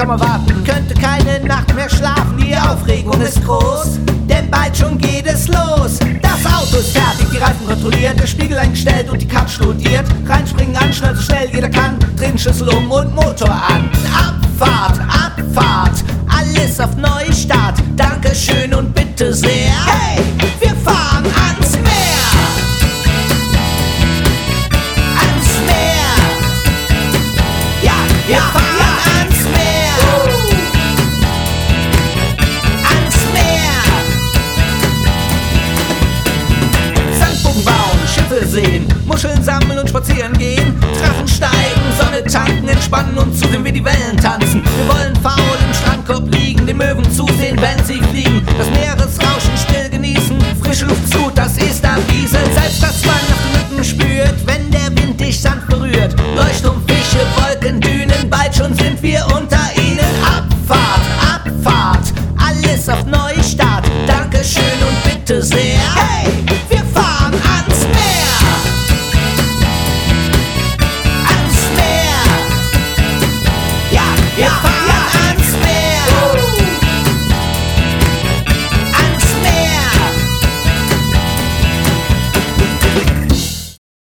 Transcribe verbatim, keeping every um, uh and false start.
kaum erwarten, könnte keine Nacht mehr schlafen. Die Aufregung ist groß, denn bald schon geht es los. Das Auto ist fertig, die Reifen kontrolliert, der Spiegel eingestellt und die Karte studiert. Reinspringen, anschnallen, so schnell jeder kann, drehen Schlüssel um und Motor an. Abfahrt, Abfahrt, alles auf Neustart. Dankeschön und bitte sehr. Hey, wir fahren ans Meer. Ans Meer. Ja, wir fahren ans Meer. Ans Meer. Sandbogen bauen, Schiffe sehen, Muscheln sammeln und spazieren gehen. Drachen steigen, Sonne tanken, entspannen und zusehen, wie die Wellen tanzen. Wir wollen faul im Strandkorb liegen, den Möwen zusehen, wenn sie fliegen. Das Meeresrauschen still genießen, frische Luft ist gut, das ist Wiese. Selbst das man auf den Rücken spürt, wenn der Wind dich sanft berührt. Leuchtturm, Fische, Wolken, Dünen, bald schon sind wir unter ihnen. Abfahrt, Abfahrt, alles auf Neustart. Dankeschön und bitte sehr. Hey, wir fahren ans Meer. Ans Meer. Ja, wir fahren